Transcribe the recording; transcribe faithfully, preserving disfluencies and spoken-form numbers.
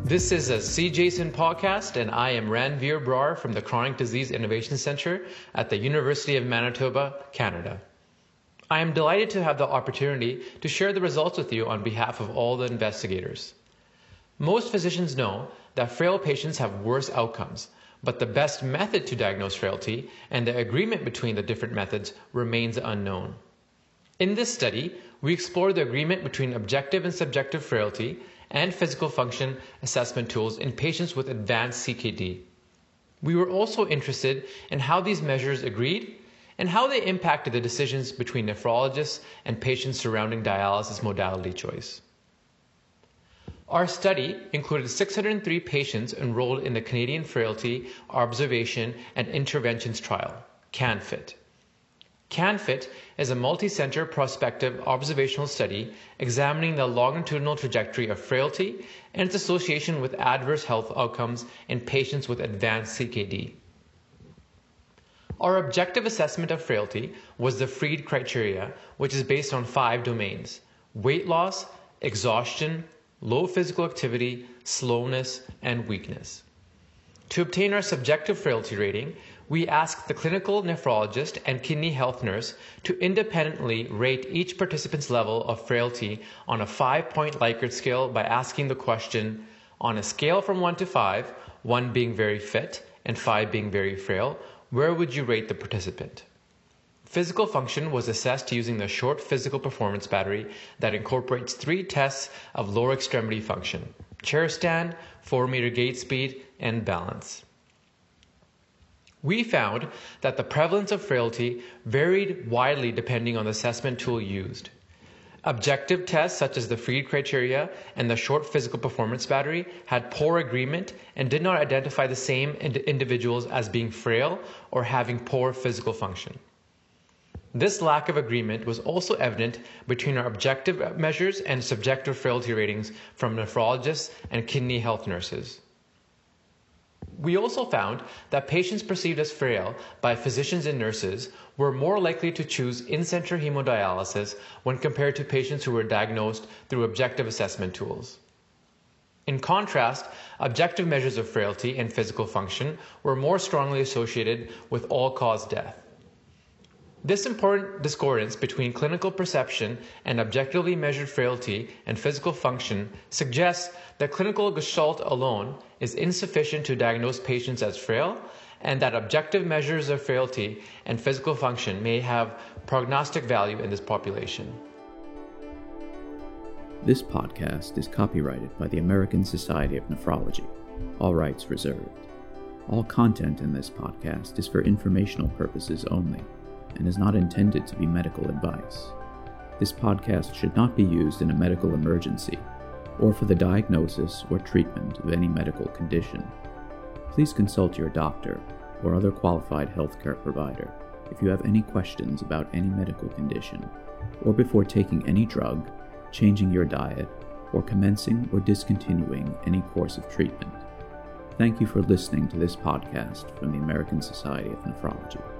This is a C. Jason podcast, and I am Ranveer Brar from the Chronic Disease Innovation Center at the University of Manitoba, Canada. I am delighted to have the opportunity to share the results with you on behalf of all the investigators. Most physicians know that frail patients have worse outcomes, but the best method to diagnose frailty and the agreement between the different methods remains unknown. In this study, we explore the agreement between objective and subjective frailty and physical function assessment tools in patients with advanced C K D. We were also interested in how these measures agreed and how they impacted the decisions between nephrologists and patients surrounding dialysis modality choice. Our study included six hundred three patients enrolled in the Canadian Frailty Observation and Interventions Trial, CANFIT. CANFIT is a multi-center prospective observational study examining the longitudinal trajectory of frailty and its association with adverse health outcomes in patients with advanced C K D. Our objective assessment of frailty was the Fried criteria, which is based on five domains: weight loss, exhaustion, low physical activity, slowness, and weakness. To obtain our subjective frailty rating, we asked the clinical nephrologist and kidney health nurse to independently rate each participant's level of frailty on a five-point Likert scale by asking the question, on a scale from one to five, one being very fit and five being very frail, where would you rate the participant? Physical function was assessed using the short physical performance battery that incorporates three tests of lower extremity function: chair stand, four meter gait speed, and balance. We found that the prevalence of frailty varied widely depending on the assessment tool used. Objective tests such as the Fried criteria and the short physical performance battery had poor agreement and did not identify the same ind- individuals as being frail or having poor physical function. This lack of agreement was also evident between our objective measures and subjective frailty ratings from nephrologists and kidney health nurses. We also found that patients perceived as frail by physicians and nurses were more likely to choose in-center hemodialysis when compared to patients who were diagnosed through objective assessment tools. In contrast, objective measures of frailty and physical function were more strongly associated with all-cause death. This important discordance between clinical perception and objectively measured frailty and physical function suggests that clinical gestalt alone is insufficient to diagnose patients as frail, and that objective measures of frailty and physical function may have prognostic value in this population. This podcast is copyrighted by the American Society of Nephrology, all rights reserved. All content in this podcast is for informational purposes only and is not intended to be medical advice. This podcast should not be used in a medical emergency or for the diagnosis or treatment of any medical condition. Please consult your doctor or other qualified healthcare provider if you have any questions about any medical condition, or before taking any drug, changing your diet, or commencing or discontinuing any course of treatment. Thank you for listening to this podcast from the American Society of Nephrology.